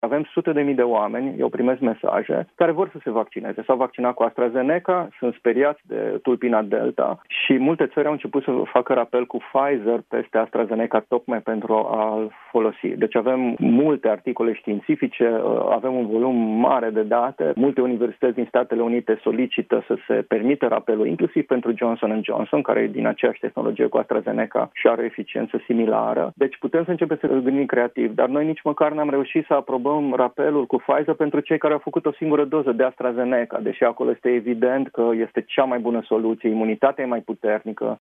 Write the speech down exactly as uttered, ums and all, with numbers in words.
Avem sute de mii de oameni, eu primesc mesaje, care vor să se vaccineze. S-au vaccinat cu AstraZeneca, sunt speriați de tulpina Delta și multe țări au început să facă rapel cu Pfizer peste AstraZeneca tocmai pentru a-l folosi. Deci avem multe articole științifice, avem un volum mare de date, multe universități din Statele Unite solicită să se permită rapelul, inclusiv pentru Johnson and Johnson, care e din aceeași tehnologie cu AstraZeneca și are o eficiență similară. Deci putem să începem să gândim creativ, dar noi nici măcar n-am reușit să aprobăm rapelul cu Pfizer pentru cei care au făcut o singură doză de AstraZeneca, deși acolo este evident că este cea mai bună soluție, imunitatea e mai puternică.